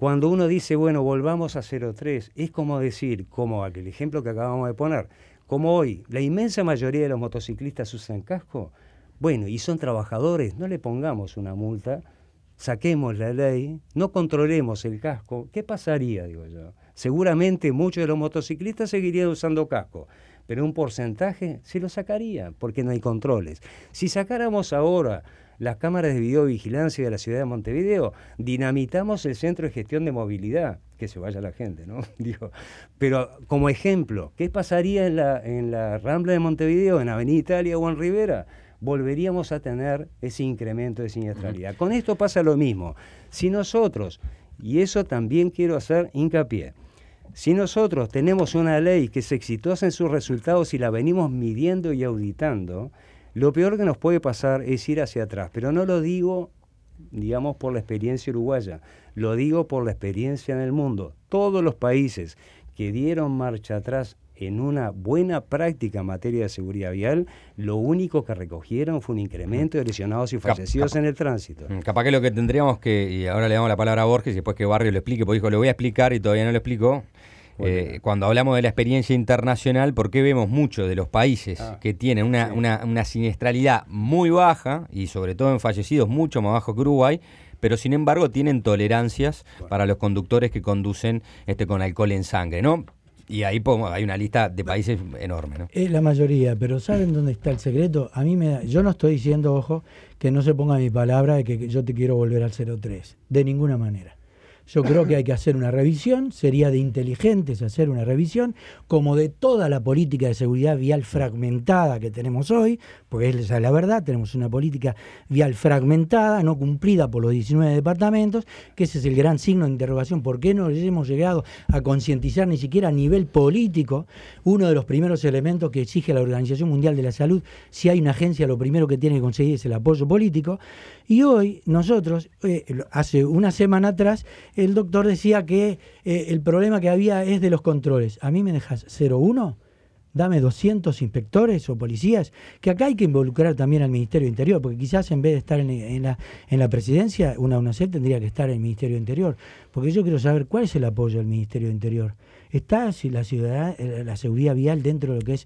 Cuando uno dice, bueno, volvamos a 0,3, es como decir, como aquel ejemplo que acabamos de poner, como hoy la inmensa mayoría de los motociclistas usan casco, bueno, y son trabajadores, no le pongamos una multa, saquemos la ley, no controlemos el casco, ¿qué pasaría, digo yo? Seguramente muchos de los motociclistas seguirían usando casco, pero un porcentaje se lo sacaría, porque no hay controles. Si sacáramos ahora las cámaras de videovigilancia de la ciudad de Montevideo, dinamitamos el centro de gestión de movilidad, que se vaya la gente, ¿no? Digo, pero como ejemplo, ¿qué pasaría en la Rambla de Montevideo, en Avenida Italia o en Rivera? Volveríamos a tener ese incremento de siniestralidad. Con esto pasa lo mismo. Si nosotros, y eso también quiero hacer hincapié, si nosotros tenemos una ley que es exitosa en sus resultados y la venimos midiendo y auditando, lo peor que nos puede pasar es ir hacia atrás. Pero no lo digo, digamos, por la experiencia uruguaya, lo digo por la experiencia en el mundo. Todos los países que dieron marcha atrás en una buena práctica en materia de seguridad vial, lo único que recogieron fue un incremento de lesionados y fallecidos en el tránsito. Capaz que lo que tendríamos que, y ahora le damos la palabra a Borges y después que Barrio lo explique, porque dijo, lo voy a explicar y todavía no lo explicó. Cuando hablamos de la experiencia internacional, ¿por qué vemos muchos de los países que tienen una siniestralidad muy baja y sobre todo en fallecidos mucho más bajo que Uruguay, pero sin embargo tienen tolerancias para los conductores que conducen con alcohol en sangre, ¿no? Y ahí hay una lista de países enorme, ¿no? Es la mayoría, pero ¿saben dónde está el secreto? A mí yo no estoy diciendo, ojo, que no se ponga mi palabra de que yo te quiero volver al 0,3, de ninguna manera. Yo creo que hay que hacer una revisión, sería de inteligentes hacer una revisión, como de toda la política de seguridad vial fragmentada que tenemos hoy, porque esa es la verdad, tenemos una política vial fragmentada, no cumplida por los 19 departamentos, que ese es el gran signo de interrogación. ¿Por qué no hemos llegado a concientizar ni siquiera a nivel político? Uno de los primeros elementos que exige la Organización Mundial de la Salud, si hay una agencia, lo primero que tiene que conseguir es el apoyo político. Y hoy nosotros, hace una semana atrás, el doctor decía que el problema que había es de los controles. ¿A mí me dejas 0,1? Dame 200 inspectores o policías, que acá hay que involucrar también al Ministerio de Interior, porque quizás en vez de estar en la presidencia, una UNACEP tendría que estar en el Ministerio de Interior, porque yo quiero saber cuál es el apoyo del Ministerio de Interior. ¿Está la seguridad vial dentro de lo que es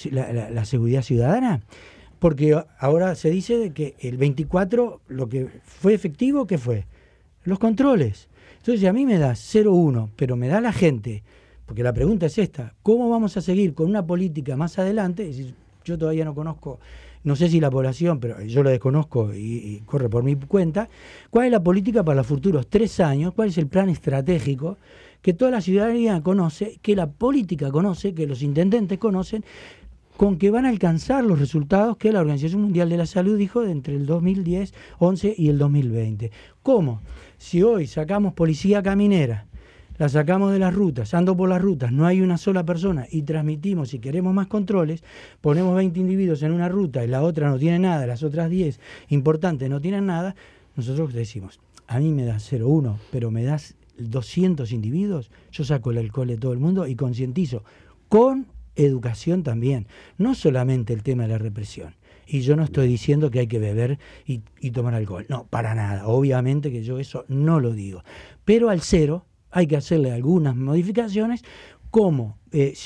la seguridad ciudadana? Porque ahora se dice que el 24 lo que fue efectivo, ¿qué fue? Los controles. Entonces, si a mí me da 0,1, pero me da la gente, porque la pregunta es esta, ¿cómo vamos a seguir con una política más adelante? Es decir, yo todavía no conozco, no sé si la población, pero yo la desconozco y corre por mi cuenta, ¿cuál es la política para los futuros 3 años? ¿Cuál es el plan estratégico que toda la ciudadanía conoce, que la política conoce, que los intendentes conocen, con que van a alcanzar los resultados que la Organización Mundial de la Salud dijo entre el 2010, 11 y el 2020. ¿Cómo? Si hoy sacamos policía caminera, la sacamos de las rutas, ando por las rutas, no hay una sola persona y transmitimos, si queremos más controles, ponemos 20 individuos en una ruta y la otra no tiene nada, las otras 10 importantes no tienen nada, nosotros decimos, a mí me das 0,1, pero me das 200 individuos, yo saco el alcohol de todo el mundo y concientizo con educación también, no solamente el tema de la represión. Y yo no estoy diciendo que hay que beber y tomar alcohol, no, para nada, obviamente que yo eso no lo digo, pero al 0 hay que hacerle algunas modificaciones como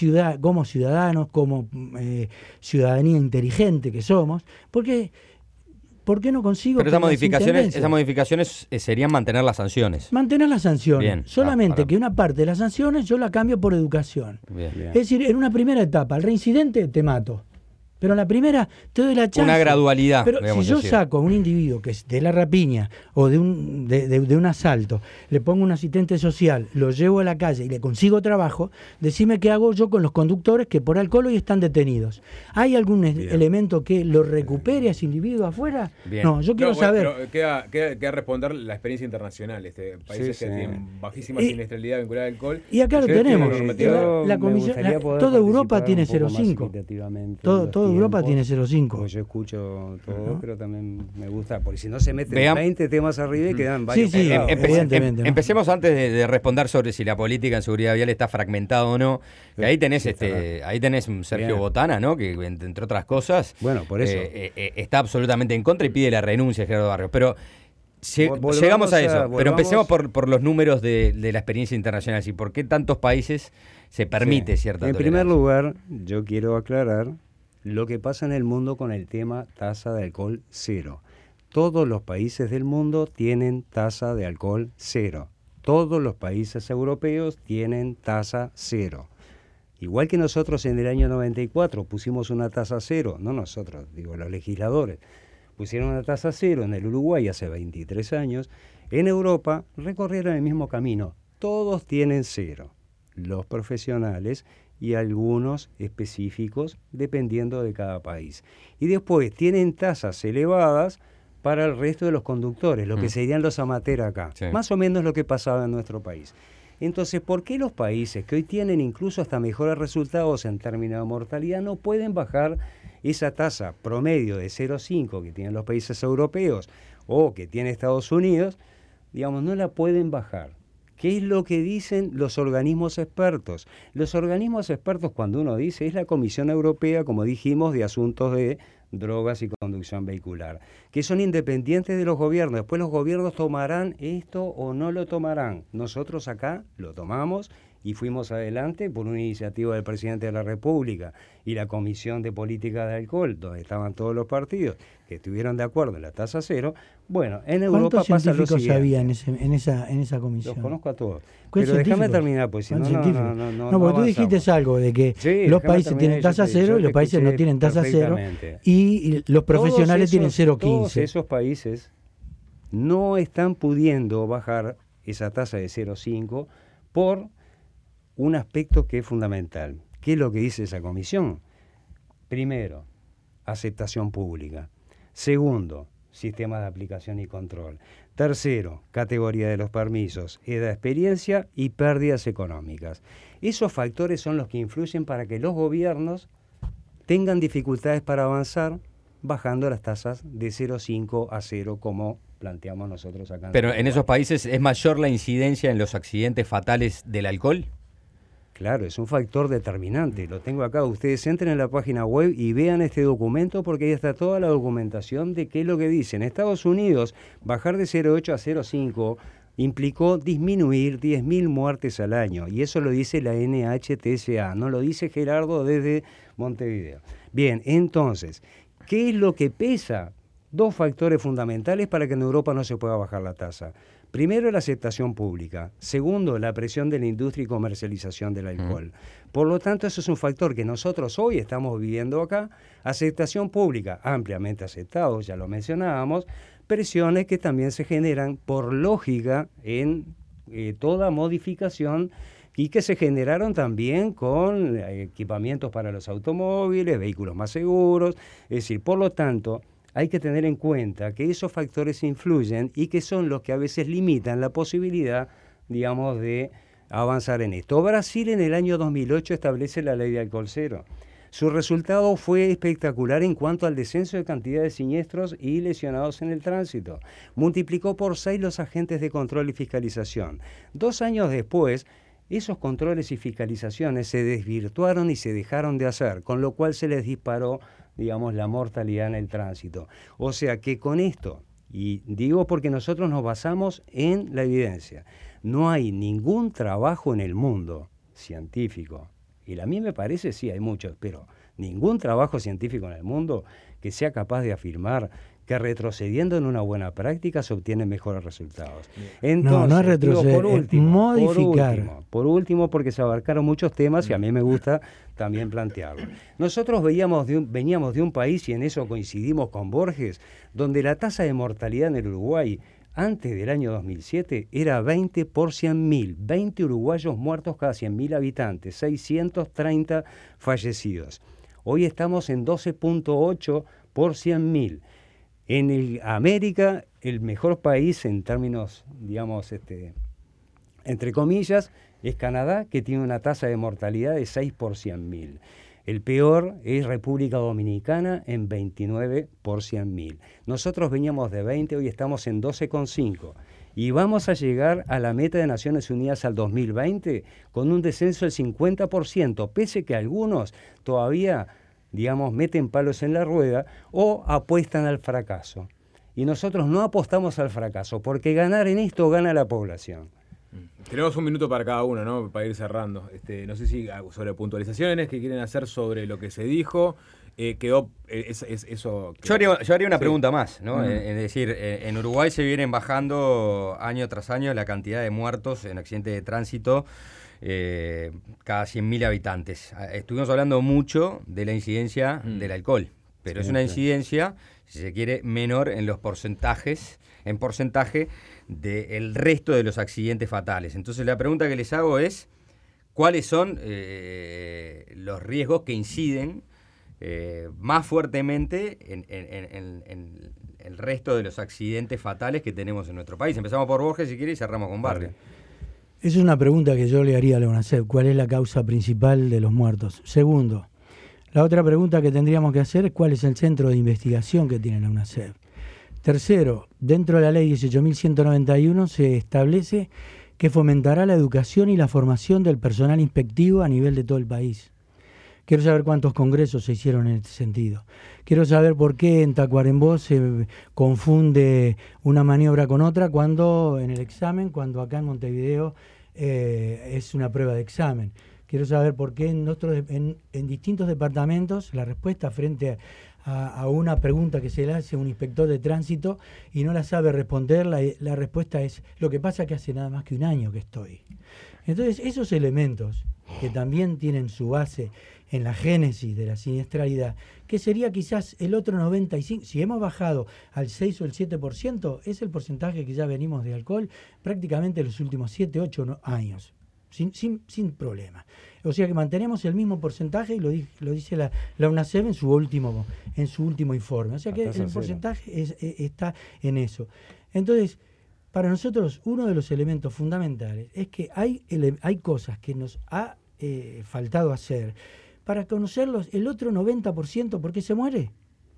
ciudadanos, como ciudadanía inteligente que somos, porque ¿por qué no consigo? Pero esas modificaciones serían mantener las sanciones. Mantener las sanciones. Bien. Solamente que una parte de las sanciones yo la cambio por educación. Bien. Es decir, en una primera etapa, al reincidente te mato. Pero en la primera te doy la chance. Una gradualidad. Pero si yo saco a un individuo que es de la rapiña o de un asalto, le pongo un asistente social, lo llevo a la calle y le consigo trabajo, decime qué hago yo con los conductores que por alcohol hoy están detenidos. ¿Hay algún elemento que lo recupere a ese individuo afuera? Bien. No, yo quiero saber. Pero queda responder la experiencia internacional. Países que tienen bajísima siniestralidad vinculada al alcohol. Y acá lo tenemos. La comisión, toda Europa tiene 0,5. Toda Europa tiene 0,5. Yo escucho todo, pero también me gusta, porque si no se meten 20 temas arriba y quedan varios. Sí, evidentemente. Empecemos antes de responder sobre si la política en seguridad vial está fragmentada o no. Que ahí tenés un Sergio Botana, ¿no? Que entre otras cosas, bueno, por eso está absolutamente en contra y pide la renuncia de Gerardo Barrios. Pero Llegamos a eso, pero volvamos. empecemos por los números de la experiencia internacional. ¿Y por qué tantos países se permite cierta En tolerancia? primer lugar, yo quiero aclarar lo que pasa en el mundo con el tema tasa de alcohol cero. Todos los países del mundo tienen tasa de alcohol cero. Todos los países europeos tienen tasa cero. Igual que nosotros en el año 94 pusimos una tasa cero, no nosotros, digo los legisladores, pusieron una tasa cero en el Uruguay hace 23 años, en Europa recorrieron el mismo camino. Todos tienen cero, los profesionales y algunos específicos dependiendo de cada país. Y después tienen tasas elevadas para el resto de los conductores, lo que serían los amateurs acá. Sí. Más o menos lo que pasaba en nuestro país. Entonces, ¿por qué los países que hoy tienen incluso hasta mejores resultados en términos de mortalidad no pueden bajar esa tasa promedio de 0,5 que tienen los países europeos o que tiene Estados Unidos? Digamos, no la pueden bajar. ¿Qué es lo que dicen los organismos expertos? Los organismos expertos, cuando uno dice, es la Comisión Europea, como dijimos, de Asuntos de Drogas y Conducción Vehicular, que son independientes de los gobiernos. Después los gobiernos tomarán esto o no lo tomarán. Nosotros acá lo tomamos y fuimos adelante por una iniciativa del presidente de la República y la Comisión de Política de Alcohol, donde estaban todos los partidos que estuvieron de acuerdo en la tasa cero. Bueno, en Europa ¿Cuántos pasa lo científicos siguiente. había en esa comisión? Los conozco a todos. ¿Cuáles Pero déjame científicos? terminar, pues si no, ¿Cuántos científicos? no No, porque tú avanzamos. dijiste algo de que Sí, los déjame países terminar, tienen tasa yo cero y te los países no escuché tienen tasa cero perfectamente. y los profesionales tienen Todos 0,15. esos países no están pudiendo bajar esa tasa de 0,5 por un aspecto que es fundamental. ¿Qué es lo que dice esa comisión? Primero, aceptación pública. Segundo, sistema de aplicación y control. Tercero, categoría de los permisos, edad, experiencia y pérdidas económicas. Esos factores son los que influyen para que los gobiernos tengan dificultades para avanzar bajando las tasas de 0,5 a 0 como planteamos nosotros acá. Pero en esos países es mayor la incidencia en los accidentes fatales del alcohol. Claro, es un factor determinante. Lo tengo acá. Ustedes entren en la página web y vean este documento porque ahí está toda la documentación de qué es lo que dicen. En Estados Unidos, bajar de 0,8 a 0,5 implicó disminuir 10.000 muertes al año. Y eso lo dice la NHTSA, no lo dice Gerardo desde Montevideo. Bien, entonces, ¿qué es lo que pesa? Dos factores fundamentales para que en Europa no se pueda bajar la tasa. Primero, la aceptación pública. Segundo, la presión de la industria y comercialización del alcohol. Por lo tanto, eso es un factor que nosotros hoy estamos viviendo acá. Aceptación pública, ampliamente aceptado, ya lo mencionábamos. Presiones que también se generan por lógica en toda modificación y que se generaron también con equipamientos para los automóviles, vehículos más seguros. Es decir, por lo tanto, hay que tener en cuenta que esos factores influyen y que son los que a veces limitan la posibilidad, digamos, de avanzar en esto. Brasil en el año 2008 establece la ley de alcohol cero. Su resultado fue espectacular en cuanto al descenso de cantidad de siniestros y lesionados en el tránsito. Multiplicó por 6 los agentes de control y fiscalización. 2 años después, esos controles y fiscalizaciones se desvirtuaron y se dejaron de hacer, con lo cual se les disparó, digamos, la mortalidad en el tránsito. O sea que con esto, y digo porque nosotros nos basamos en la evidencia, no hay ningún trabajo en el mundo científico, y a mí me parece, sí, hay muchos, pero ningún trabajo científico en el mundo que sea capaz de afirmar que retrocediendo en una buena práctica se obtienen mejores resultados. Entonces, no es retroceder, es modificar. Por último, porque se abarcaron muchos temas y a mí me gusta también plantearlo. Nosotros veníamos de un país, y en eso coincidimos con Borges, donde la tasa de mortalidad en el Uruguay antes del año 2007 era 20 por 100.000, 20 uruguayos muertos cada 100.000 habitantes, 630 fallecidos. Hoy estamos en 12.8 por 100.000. En América, el mejor país en términos, digamos, entre comillas, es Canadá, que tiene una tasa de mortalidad de 6 por 100.000. El peor es República Dominicana en 29 por 100.000. Nosotros veníamos de 20, hoy estamos en 12,5. Y vamos a llegar a la meta de Naciones Unidas al 2020 con un descenso del 50%, pese que algunos todavía, digamos, meten palos en la rueda o apuestan al fracaso. y nosotros no apostamos al fracaso, porque ganar en esto gana la población. Tenemos un minuto para cada uno, ¿no? Para ir cerrando. No sé si sobre puntualizaciones que quieren hacer sobre lo que se dijo. Quedó eso. Yo haría una pregunta más, ¿no? Es decir, en Uruguay se vienen bajando año tras año la cantidad de muertos en accidentes de tránsito cada 100.000 habitantes. Estuvimos hablando mucho de la incidencia del alcohol, pero es una incidencia, si se quiere, menor en los porcentaje del resto de los accidentes fatales. Entonces la pregunta que les hago es, ¿cuáles son los riesgos que inciden más fuertemente en el resto de los accidentes fatales que tenemos en nuestro país? Empezamos por Borges, si quiere, y cerramos con Barrio. Es una pregunta que yo le haría a la UNACEF. ¿Cuál es la causa principal de los muertos? Segundo, la otra pregunta que tendríamos que hacer es cuál es el centro de investigación que tiene la UNACEF. Tercero, dentro de la ley 18.191 se establece que fomentará la educación y la formación del personal inspectivo a nivel de todo el país. Quiero saber cuántos congresos se hicieron en este sentido. Quiero saber por qué en Tacuarembó se confunde una maniobra con otra cuando en el examen, cuando acá en Montevideo es una prueba de examen. Quiero saber por qué en distintos departamentos la respuesta frente a una pregunta que se le hace a un inspector de tránsito y no la sabe responder, la respuesta es: lo que pasa es que hace nada más que un año que estoy. Entonces, esos elementos que también tienen su base en la génesis de la siniestralidad, que sería quizás el otro 95%, si hemos bajado al 6 o el 7%, es el porcentaje que ya venimos de alcohol prácticamente los últimos 7, 8 años, sin problema. O sea que mantenemos el mismo porcentaje y lo dice la UNACEF en su último informe. O sea que el porcentaje está en eso. Entonces, para nosotros uno de los elementos fundamentales es que hay cosas que nos ha faltado hacer para conocerlos el otro 90%, ¿por qué se muere?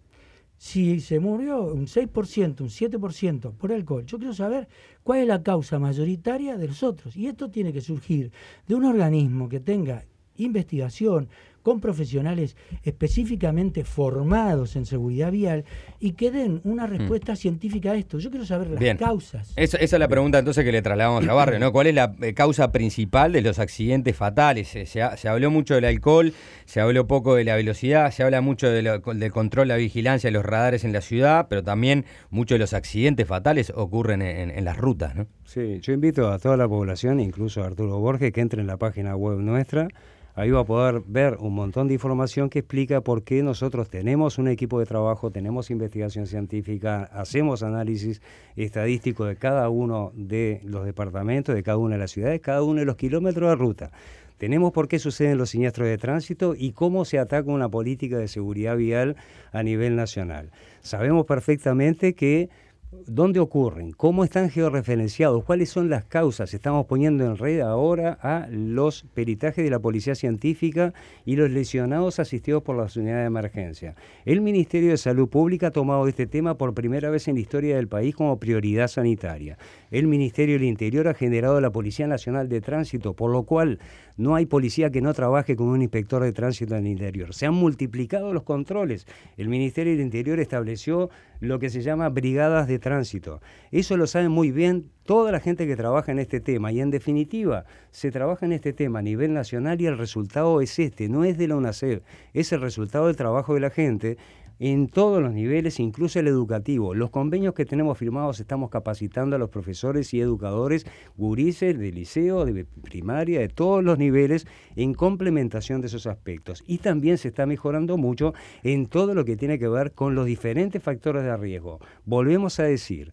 Si se murió un 6%, un 7% por alcohol, yo quiero saber cuál es la causa mayoritaria de los otros. Y esto tiene que surgir de un organismo que tenga investigación con profesionales específicamente formados en seguridad vial y que den una respuesta científica a esto. Yo quiero saber las causas. Esa es la pregunta entonces que le trasladamos a Barrio, ¿no? ¿Cuál es la causa principal de los accidentes fatales? Se habló mucho del alcohol, se habló poco de la velocidad, se habla mucho del control, la vigilancia de los radares en la ciudad, pero también muchos de los accidentes fatales ocurren en las rutas, ¿no? Sí, yo invito a toda la población, incluso a Arturo Borges, que entre en la página web nuestra. Ahí va a poder ver un montón de información que explica por qué nosotros tenemos un equipo de trabajo, tenemos investigación científica, hacemos análisis estadístico de cada uno de los departamentos, de cada una de las ciudades, cada uno de los kilómetros de ruta. Tenemos por qué suceden los siniestros de tránsito y cómo se ataca una política de seguridad vial a nivel nacional. Sabemos perfectamente que dónde ocurren, cómo están georreferenciados, cuáles son las causas. Estamos poniendo en red ahora a los peritajes de la Policía Científica y los lesionados asistidos por las unidades de emergencia. El Ministerio de Salud Pública ha tomado este tema por primera vez en la historia del país como prioridad sanitaria. El Ministerio del Interior ha generado la Policía Nacional de Tránsito, por lo cual no hay policía que no trabaje con un inspector de tránsito en el interior. Se han multiplicado los controles. El Ministerio del Interior estableció lo que se llama brigadas de tránsito. Eso lo sabe muy bien toda la gente que trabaja en este tema y en definitiva se trabaja en este tema a nivel nacional y el resultado es no es de la UNACEF, es el resultado del trabajo de la gente en todos los niveles, incluso el educativo. Los convenios que tenemos firmados estamos capacitando a los profesores y educadores, gurises de liceo, de primaria, de todos los niveles, en complementación de esos aspectos. Y también se está mejorando mucho en todo lo que tiene que ver con los diferentes factores de riesgo. Volvemos a decir,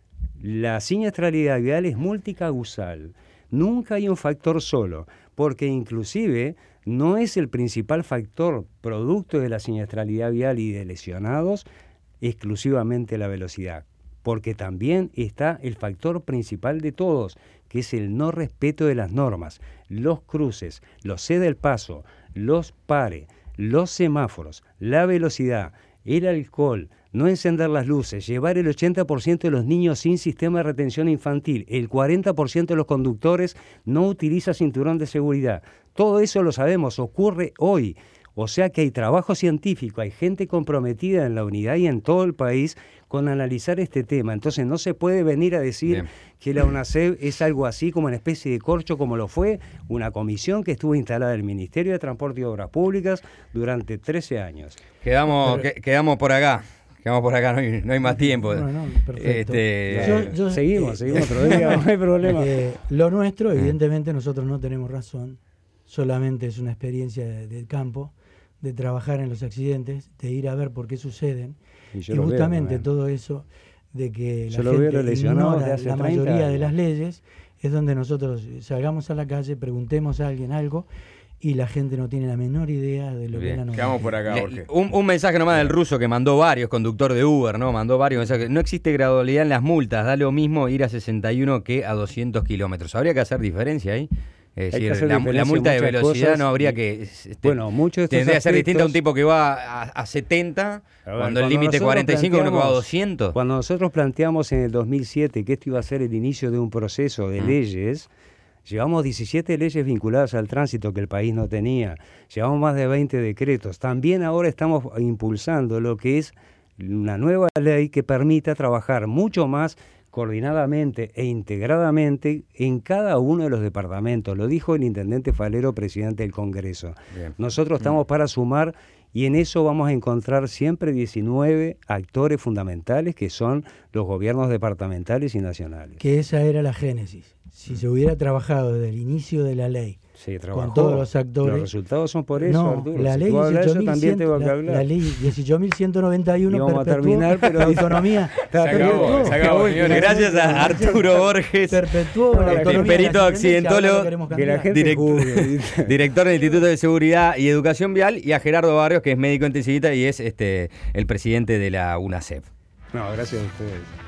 la siniestralidad vial es multicausal. Nunca hay un factor solo, porque inclusive no es el principal factor producto de la siniestralidad vial y de lesionados exclusivamente la velocidad, porque también está el factor principal de todos, que es el no respeto de las normas, los cruces, los cede el paso, los pare, los semáforos, la velocidad, el alcohol, no encender las luces, llevar el 80% de los niños sin sistema de retención infantil, el 40% de los conductores no utiliza cinturón de seguridad. Todo eso lo sabemos, ocurre hoy. O sea que hay trabajo científico, hay gente comprometida en la unidad y en todo el país con analizar este tema. Entonces no se puede venir a decir Bien. que la UNACEF es algo así como una especie de corcho, como lo fue una comisión que estuvo instalada en el Ministerio de Transporte y Obras Públicas durante 13 años. Quedamos por acá. Quedamos por acá, no hay más tiempo. No, perfecto. Seguimos otro día, no hay problema. Lo nuestro, evidentemente, nosotros no tenemos razón, solamente es una experiencia del campo, de trabajar en los accidentes, de ir a ver por qué suceden, y justamente todo eso de que la gente ignora la mayoría de las leyes, es donde nosotros salgamos a la calle, preguntemos a alguien algo, y la gente no tiene la menor idea de lo que es la normativa. Quedamos por acá, Jorge. Un mensaje nomás del ruso que mandó varios, conductor de Uber, ¿no? Mandó varios mensajes. No existe gradualidad en las multas, da lo mismo ir a 61 que a 200 kilómetros. ¿Habría que hacer diferencia ahí? Es decir, la multa de velocidad cosas, no habría que... bueno, muchos tendría que ser distinta a un tipo que va a 70, cuando el límite 45 uno que va a 200. Cuando nosotros planteamos en el 2007 que esto iba a ser el inicio de un proceso de leyes, llevamos 17 leyes vinculadas al tránsito que el país no tenía, llevamos más de 20 decretos. También ahora estamos impulsando lo que es una nueva ley que permita trabajar mucho más coordinadamente e integradamente en cada uno de los departamentos. Lo dijo el intendente Falero, presidente del Congreso. Bien. Nosotros estamos para sumar y en eso vamos a encontrar siempre 19 actores fundamentales que son los gobiernos departamentales y nacionales. Que esa era la génesis. Si se hubiera trabajado desde el inicio de la ley, con todos los actores... Los resultados son por eso, Arturo. La ley 18.191 y vamos a terminar, pero la autonomía... Se acabó, señores. Gracias a Arturo Borges, perito accidentólogo, director del Instituto de Seguridad y Educación Vial, y a Gerardo Barrios, que es médico intensivista y es el presidente de la UNACEF. No, gracias a ustedes.